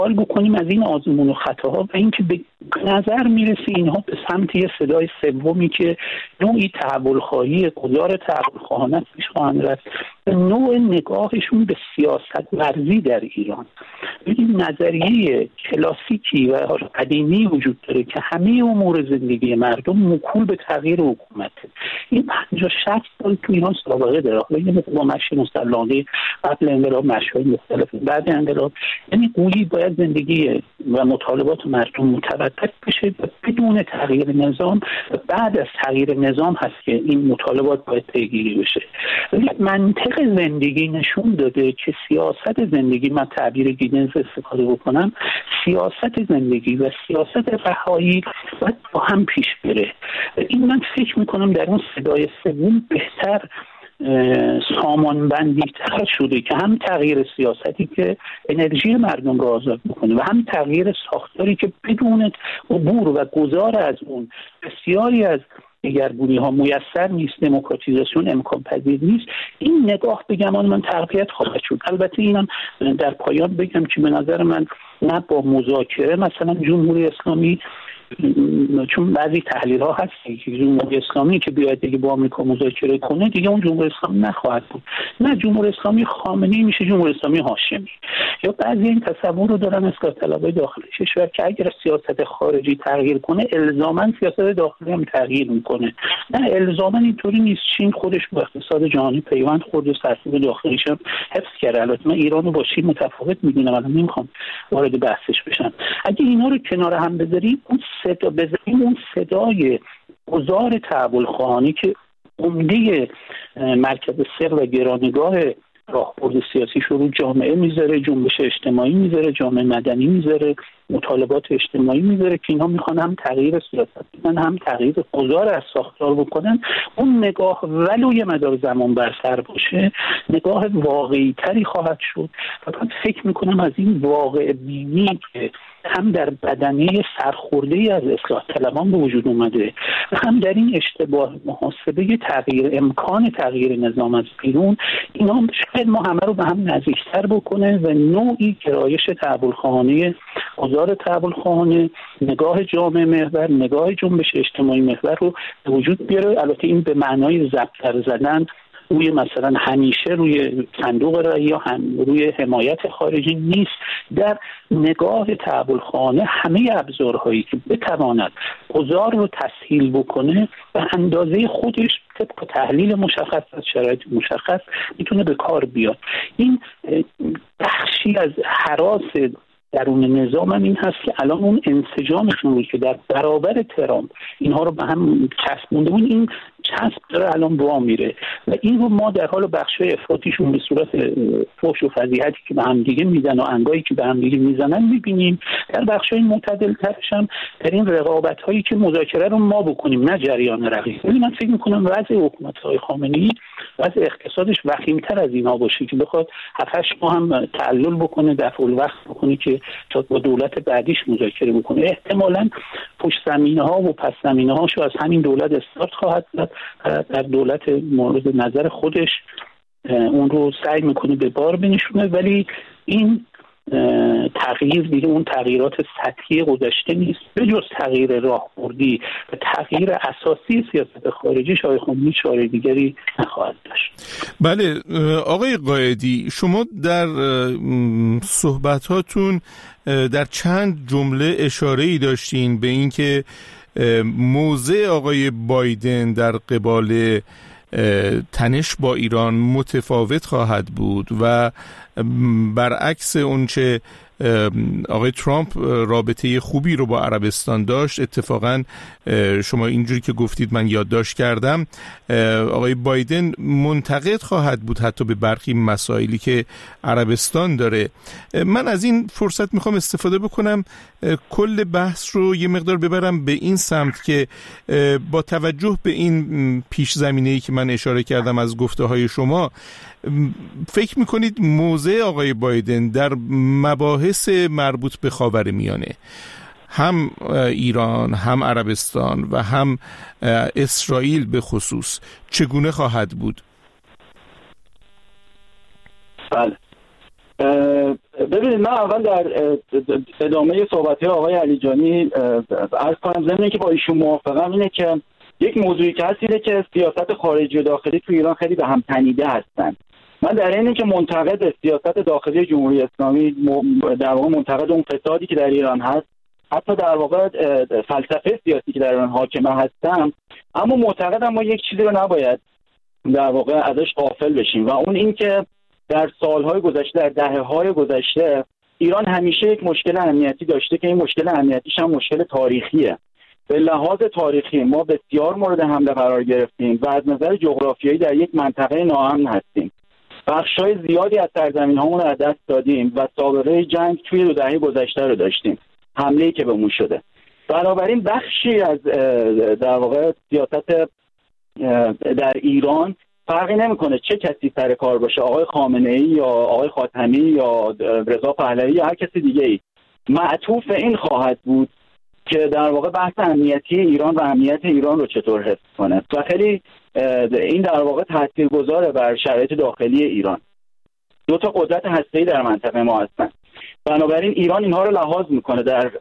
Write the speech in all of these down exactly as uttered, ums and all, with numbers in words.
استقبال بکنیم از این آزمون و خطاها و اینکه به نظر میرسه اینها به سمت یه صدای سومی که نوعی تحول خواهی گذار تحول خواهانه پیش خواهند رفت، نوع نگاهشون به سیاست ورزی در ایران. این نظریه کلاسیکی و قدیمی وجود داره که همه امور زندگی مردم موکول به تغییر حکومته. این پنجاه شصت سال تو ایران سابقه داره. حالا با مشی مسلحانه قبل انقلاب، مشی‌های مختلف بعد انقلاب، یعنی گویی باید زندگی و مطالبات مردم متوقف بشه و بدون تغییر نظام و بعد از تغییر نظام هست که این مطالبات باید پیگیری بشه. ولی منطق زندگی نشون داده که سیاست زندگی، من تعبیر گیدنز استفاده بکنم، سیاست زندگی و سیاست رهایی باید با هم پیش بره. این من فکر میکنم در اون صدای سوم بهتر سامان بندی تر شده که هم تغییر سیاستی که انرژی مردم را آزاد میکنه و هم تغییر ساختاری که بدون عبور و گذار از اون بسیاری از دیگرگونی ها میسر نیست، دموکراتیزاسیون امکان پذیر نیست. این نگاه به گمان من تقویت خواهد شد. البته اینم در پایان بگم که به نظر من نه با مذاکره مثلا جمهوری اسلامی، چون بعضی تحلیل ها هست که جمهوری اسلامی که بیاد دیگه با آمریکا مذاکره کنه دیگه اون جمهوری اسلامی نخواهد بود، نه جمهوری اسلامی خامنه‌ای میشه جمهوری اسلامی هاشمی. یا بعضی این تصور رو دارن اصلاح طلبای داخلی کشور که اگر سیاست خارجی تغییر کنه الزاما سیاست داخلی هم تغییر میکنه. نه، الزاما اینطوری نیست. چین خودش با اقتصاد جهانی پیوند خورد و سرسیب داخلیش هم حفظ کرده. البته من ایران رو با چین متفاوت میدونم، الان نمیخوام وارد بحثش بشم. اگه اینا رو کنار هم بذاریم، اون صدا بذاریم اون صدای گذار تحول خواهانی که عمده مرکز سر و گرانگاه راهبرد سیاسیش رو جامعه میذاره، جنبش اجتماعی میذاره، جامعه مدنی میذاره، مطالبات اجتماعی میذاره که اینها میخوان هم تغییر سیاست بدن هم تغییر گذار از ساختار بکنن، اون نگاه ولو یه مدار زمان بر سر باشه نگاه واقعی تری خواهد شد. فقط فکر میکنم از این واقع بینی که هم در بدنه سرخورده از اصلاح طلبان به وجود اومده و هم در این اشتباه محاسبه تغییر امکان تغییر نظام از بیرون، اینا شاید ما همه رو به هم نزدیکتر بکنه و نوعی گرایش تحول خواهانه گذار تحول خواهانه، نگاه جامعه محور، نگاه جنبش اجتماعی محور رو به وجود بیاره. البته این به معنای ضبط زدن روی مثلا همیشه روی صندوق رأی یا هم روی حمایت خارجی نیست. در نگاه تحول خواهانه همه ابزارهایی که بتواند گذار رو تسهیل بکنه به اندازه خودش طبق تحلیل مشخص از شرایط مشخص میتونه به کار بیاد. این بخشی از هراس درون نظام هم این هست که الان اون انسجامشون رو که در برابر ترامپ اینها رو به هم چسبونده بود، این چسب داره الان با میره و این رو ما در حال بخشای افراطیشون به صورت فحش و فضیحتی که به هم دیگه میزنن و انگایی که به هم دیگه میزنن میبینیم. در بخشای معتدل ترش هم در این رقابت هایی که مذاکره رو ما بکنیم نه جریان رقیب. ولی من فکر میکنم وضع حکومت های خامنه‌ای وضع اقتصادش وخیم‌تر از اینها باشه که بخواد هفت هشت ماه هم تعلل بکنه، دفع الوقت بکنه که تا با دولت بعدیش مذاکره بکنه. احتمالاً پشت زمینه ها و پس زمینه هاشو از همین دولت استارت خواهد زد. در دولت مورد نظر خودش اون رو سعی میکنه به بار بنشونه، ولی این تغییر دیگه اون تغییرات سطحی گذشته نیست. به جز تغییر راهبردی و تغییر اساسی سیاست خارجی شاید خمینی چاره دیگری نخواهد داشت. بله آقای قائدی، شما در صحبتاتون در چند جمله اشاره‌ای داشتین به این که موضع آقای بایدن در قبال تنش با ایران متفاوت خواهد بود و برعکس اونچه آقای ترامپ رابطه خوبی رو با عربستان داشت، اتفاقا شما اینجوری که گفتید من یادداشت کردم آقای بایدن منتقد خواهد بود حتی به برخی مسائلی که عربستان داره. من از این فرصت میخوام استفاده بکنم کل بحث رو یه مقدار ببرم به این سمت که با توجه به این پیش زمینه‌ای که من اشاره کردم از گفته های شما، فکر میکنید موضع آقای بایدن در مباحث مربوط به خاورمیانه، هم ایران هم عربستان و هم اسرائیل به خصوص، چگونه خواهد بود؟ بله ببینید من اول در ادامه صحبت‌های آقای علیجانی عرض کنم ضمن اینکه با ایشون موافقم اینه که یک موضوعی که هست اینه که سیاست خارجی و داخلی تو ایران خیلی به هم تنیده هستن. من در این که منتقد سیاست داخلی جمهوری اسلامی، در واقع منتقد اون فسادی که در ایران هست، حتی در واقع فلسفه سیاسی که در ایران حاکمه هستم، اما معتقدم ما یک چیزی رو نباید در واقع ازش غافل بشیم و اون این که در سالهای گذشته، در دهه‌های گذشته ایران همیشه یک مشکل امنیتی داشته که این مشکل امنیتیش هم مشکل تاریخیه. به لحاظ تاریخی ما بسیار مورد حمله قرار گرفتیم و از نظر جغرافیایی در یک منطقه ناامن هستیم. بخشای زیادی از سرزمین‌هامون رو از دست دادیم و سابقه جنگ توی دو دهه گذشته رو داشتیم، حمله‌ای که بهمون شده. بنابراین بخشی از در واقع سیاست در ایران فرقی نمیکنه چه کسی سر کار باشه، آقای خامنه‌ای یا آقای خاتمی یا رضا پهلوی یا هر کسی دیگه‌ای، معطوف این خواهد بود که در واقع بحث امنیتی ایران و امنیت ایران رو چطور حفظ کنه و خیلی این در واقع تاثیرگذاره بر شرایط داخلی ایران. دو تا قدرت هسته‌ای در منطقه ما هستن، بنابراین ایران اینها رو لحاظ میکنه در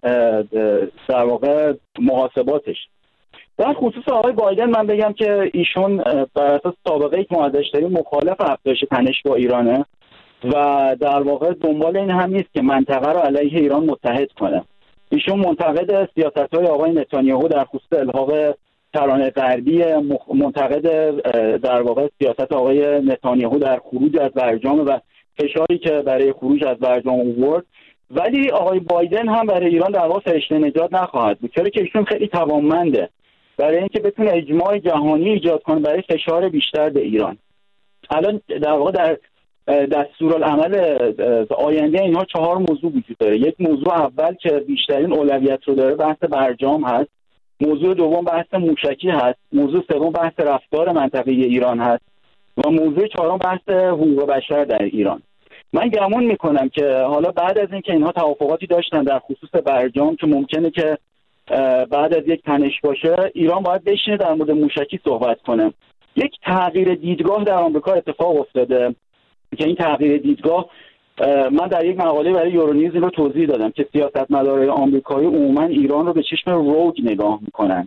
در واقع محاسباتش. در خصوص آقای بایدن من بگم که ایشون بر اساس سابقه‌ای که ما ازش داریم مخالف افزایش تنش با ایرانه و در واقع دنبال این هم نیست که منطقه رو علیه ایران متحد کنه. ایشون منتقد سیاست‌های آقای نتانیاهو در خصوص الحاق ترانه غربی، منتقد در واقع سیاست آقای نتانیاهو در خروج از برجام و فشاری که برای خروج از برجام آورد، ولی آقای بایدن هم برای ایران در واقع فرشته نجات نخواهد بود، چرا که ایشون خیلی توانمنده برای اینکه بتونه اجماع جهانی ایجاد کنه برای فشار بیشتر به ایران. الان در واقع در دستورالعمل آینده اینها چهار موضوع وجود داره. یک موضوع اول که بیشترین اولویت رو داره بحث برجام هست، موضوع دوم بحث موشکی هست، موضوع سوم بحث رفتار منطقه ایران هست و موضوع چهارم بحث حقوق بشر در ایران. من گمان میکنم که حالا بعد از اینکه اینها توافقاتی داشتن در خصوص برجام که ممکنه که بعد از یک تنش باشه، ایران باید بشینه در مورد موشکی صحبت کنه. یک تغییر دیدگاه در آمریکا اتفاق افتاده که این تغییر دیدگاه من در یک مقاله برای یورونیوز رو توضیح دادم که سیاستمدارای آمریکایی عموما ایران رو به چشم روگ نگاه میکنن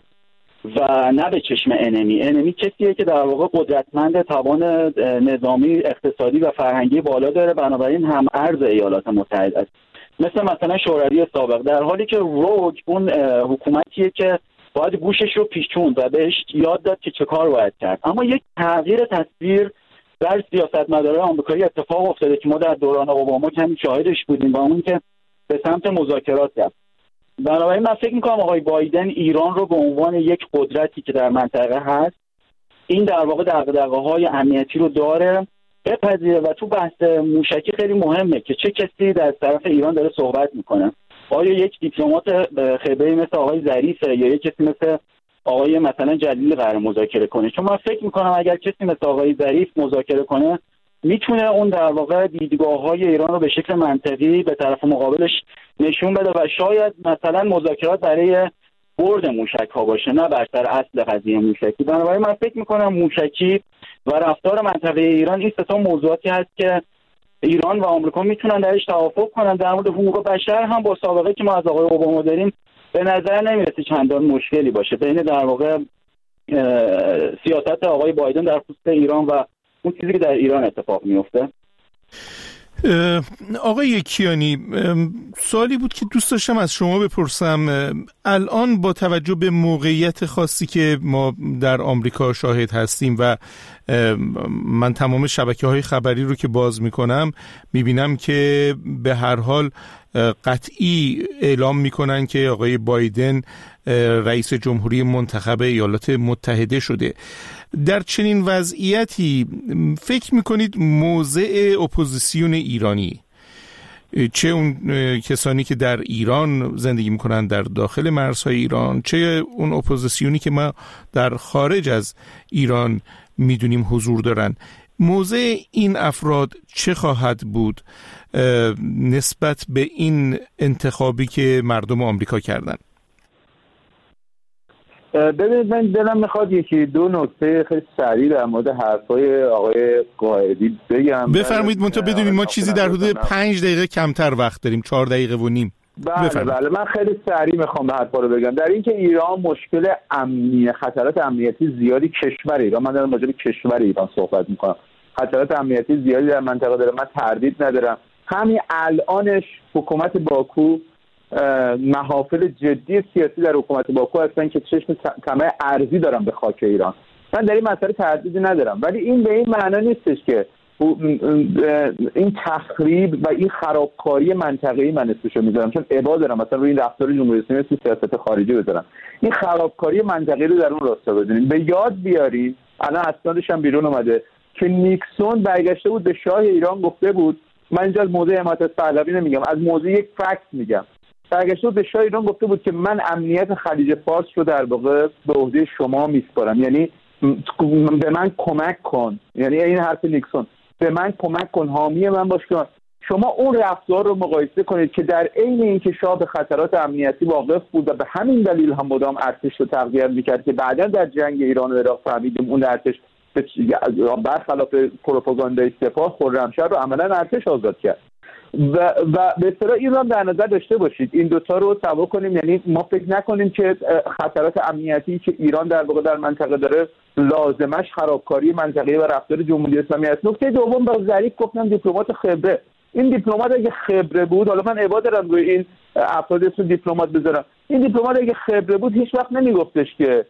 و نه به چشم انمی. انمی کسیه که در واقع قدرتمند، توان نظامی، اقتصادی و فرهنگی بالا داره، بنابراین هم ارز ایالات متحده است، مثل مثلا شوروی سابق، در حالی که روگ اون حکومتیه که باید گوشش رو پیچوند و بهش یاد داد که چه کار باید کرد. اما یک تغییر تصویر در سیاستمدارای آمریکایی اتفاق افتاده که ما در دوران اوباما کمی شاهدش بودیم و اون که به سمت مذاکرات رفت. بنابراین من فکر می‌کنم آقای بایدن ایران رو به عنوان یک قدرتی که در منطقه هست، این در واقع دغدغه‌های امنیتی رو داره، بپذیره و تو بحث موشکی خیلی مهمه که چه کسی در طرف ایران داره صحبت میکنه. آیا یک دیپلمات خبری مثل آقای ظریفه یا یک کسی مثل آقای مثلا جلیل قرار مذاکره کنه؟ چون من فکر میکنم اگر کسی مثل آقای ظریف مذاکره کنه میتونه اون در واقع دیدگاه‌های ایران رو به شکل منطقی به طرف مقابلش نشون بده و شاید مثلا مذاکرات برای برد موشک ها باشه نه بر سر اصل قضیه موشکی. بنابراین من فکر میکنم موشکی و رفتار منطقه ایران این سه تا موضوعاتی هست که ایران و آمریکا میتونن درش توافق کنن. در مورد حقوق بشر هم با سابقه که ما از آقای اوباما داریم به نظر نمیرسه چندان مشکلی باشه بین در واقع سیاست آقای بایدن در خصوص ایران و اون چیزی که در ایران اتفاق میفته. آقای کیانی، سوالی بود که دوست داشتم از شما بپرسم. الان با توجه به موقعیت خاصی که ما در آمریکا شاهد هستیم و من تمام شبکه‌های خبری رو که باز میکنم میبینم که به هر حال قطعی اعلام میکنن که آقای بایدن رئیس جمهوری منتخب ایالات متحده شده. در چنین وضعیتی فکر میکنید موضع اپوزیسیون ایرانی، چه اون کسانی که در ایران زندگی میکنن در داخل مرزهای ایران، چه اون اپوزیسیونی که ما در خارج از ایران میدونیم حضور دارن، موضع این افراد چه خواهد بود نسبت به این انتخابی که مردم آمریکا کردن؟ ببینید، من دلم میخواد یکی دو نکته خیلی سریع در مورد حرفای آقای قائدی بگم. بفرمایید. منتها بدونید ما چیزی در حدود پنج دقیقه کمتر وقت داریم، چهار دقیقه و نیم. بله بفرمید. بله من خیلی سریع میخوام به حرفا رو بگم. در اینکه ایران مشکل امنی خطرات امنیتی زیادی کشور ایران، من دارم راجع به کشور ایران صحبت میکنم، خطرات امنیتی زیادی در منطقه داره، من تردید ندارم. همین الانش حکومت باکو محافل جدی سیاسی در حکومت باکو هستن که چشم طمع ارضی دارن به خاک ایران. من در این مسئله تردیدی ندارم، ولی این به این معنا نیستش که این تخریب و این خرابکاری منطقه‌ای من اسمشو میذارم، چون ابا دارم مثلا روی این رفتار جمهوری اسلامی تو سیاست خارجی بذارم. این خرابکاری منطقه‌ای رو در اون راستا بزنیم. به یاد بیاریم، الان اسنادش هم بیرون اومده که نیکسون برگشته بود به شاه ایران گفته بود، من اینجا از موضوع حمایت از پهلوی نمیگم، از موضوع یک فکت میگم، برگشته بود به شاه ایران گفته بود که من امنیت خلیج فارس رو در واقع به عهده شما میسپارم، یعنی به من کمک کن، یعنی این حرف نیکسون، به من کمک کن، حامی من باش کن. شما اون رفتار رو مقایسه کنید که در عین اینکه شاه به خطرات امنیتی واقف بود و به همین دلیل هم مدام ارتش رو تقویت میکرد که بعدا در جنگ ایران و عراق فهمیدیم اون ارتش برخلاف پروپاگاندای سپاه خرمشهر رو عملا ارتش آزاد کرد. و و به اصطلاح این رو در نظر داشته باشید، این دوتا رو سوا کنیم. یعنی ما فکر نکنیم که خطرات امنیتی که ایران در واقع در منطقه داره لازمش خرابکاری منطقه‌ای و رفتار جمهوری اسلامی است. نکته دوم، با ظریف گفتم دیپلمات خبره. این دیپلمات اگه خبره بود، حالا من ابا دارم روی این افراد اسم دیپلمات بذارم، این دیپلمات اگه خبره بود هیچ وقت نمیگفتش که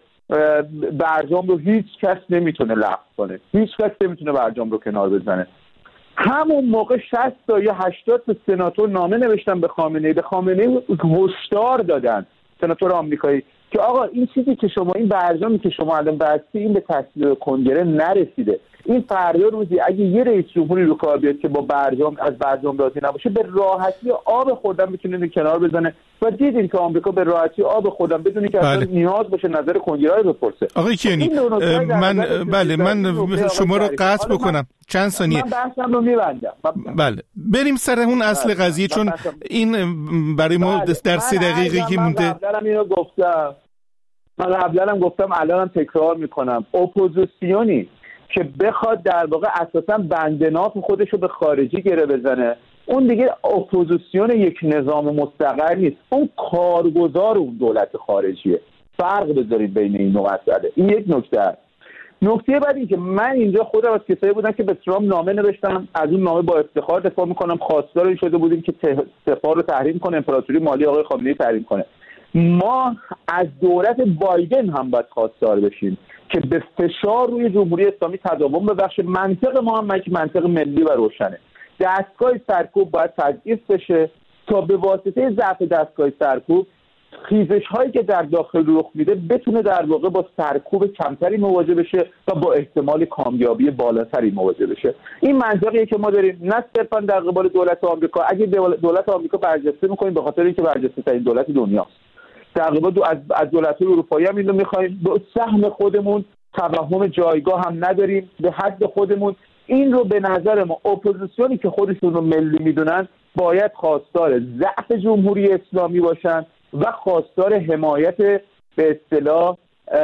برجام رو هیچ کس نمیتونه لغو کنه، هیچ کس نمیتونه برجام رو کنار بزنه. همون موقع شصت تا یا هشتاد تا سناتور نامه نوشتن به خامنه‌ای، به خامنه‌ای هشدار دادن، سناتور آمریکایی، که آقا این چیزی که شما، این برجامی که شما الان بستی، این به تصویب کنگره نرسیده. این فردا روزی اگه یه رئیس جمهوری رو کار بیاد که با برجام از برجام راضی نباشه، به راحتی آب خوردن میتونه کنار بزنه. و دیدین که آمریکا به راحتی آب خوردن بدونی که اصلا نیاز باشه نظر کنگره رو بپرسه. آقای کیانی، من بله من شما رو قطع بکنم چند ثانیه، من بحثم رو میبندم. بله بریم سر اون اصل قضیه، چون این برای ما در سه دقیقه که مونده. من قبلا اینو گفتم، من قبلا هم گفتم، الانم تکرار میکنم، اپوزیسیونی که بخواد در واقع اساسا بندناف خودش رو به خارجی گره بزنه، اون دیگه اپوزیسیون یک نظام مستقر نیست، اون کارگزار اون دولت خارجیه. فرق بذارید بین این نوع مسئله. این یک نکته است. نکته بعد این که من اینجا خودم از کسایی بودم که به ترامپ نامه نوشتم، از اون نامه با افتخار دفاع میکنم، خواستار این شده بودیم که سپاه رو تحریم کنه، امپراتوری مالی آقای خامنه‌ای تحریم کنه. ما از دولت بایدن هم باید خواستار بشیم که به فشار روی جمهوری اسلامی تداوم ببخشه. منطق ما هم منطق ملی و روشنه. دستگاه سرکوب باید تضعیف بشه تا به واسطه ضعف دستگاه سرکوب خیزش هایی که در داخل رخ میده بتونه در واقع با سرکوب کمتری مواجه بشه و با احتمال کامیابی بالاتری مواجه بشه. این منطقیه که ما داریم، نه صرفا در قبال دولت آمریکا. اگه دولت آمریکا برجسته میکنیم به خاطر اینکه برجسته ترین دولت دنیاست، در قبال از از دولت‌های اروپایی هم اینو می‌خوایم. به سهم خودمون توهم جایگاه هم نداریم، به حد خودمون. این رو به نظر ما اپوزیسیونی که خودشون رو ملی میدونن باید خواستار ضعف جمهوری اسلامی باشن و خواستار حمایت به اصطلاح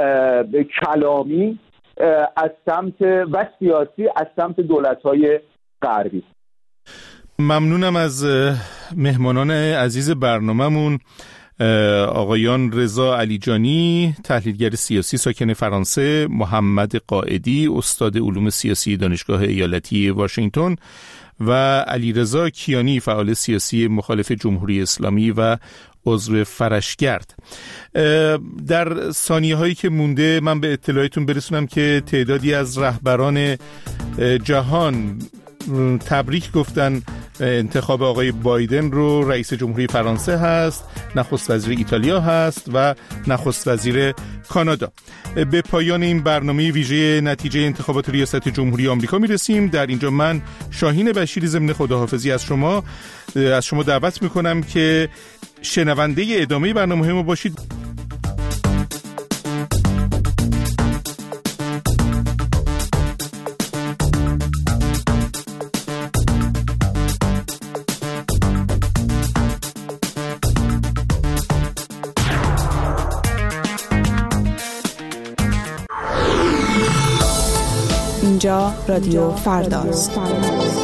کلامی از سمت و سیاسی از سمت دولت‌های غربی. ممنونم از مهمانان عزیز برنامه‌مون، آقایان رضا علیجانی، تحلیلگر سیاسی ساکن فرانسه، محمد قائدی، استاد علوم سیاسی دانشگاه ایالتی واشنگتن، و علیرضا کیانی، فعال سیاسی مخالف جمهوری اسلامی و عضو فرشگرد. در ثانیه هایی که مونده من به اطلاعاتتون برسونم که تعدادی از رهبران جهان تبریک گفتن انتخاب آقای بایدن رو. رئیس جمهوری فرانسه هست، نخست وزیر ایتالیا هست و نخست وزیر کانادا. به پایان این برنامه ویژه نتیجه انتخابات ریاست جمهوری آمریکا میرسیم. در اینجا من شاهین بشیری ضمن خداحافظی از شما از شما دعوت میکنم که شنونده ادامه برنامه ما باشید. اینجا رادیو فرداست.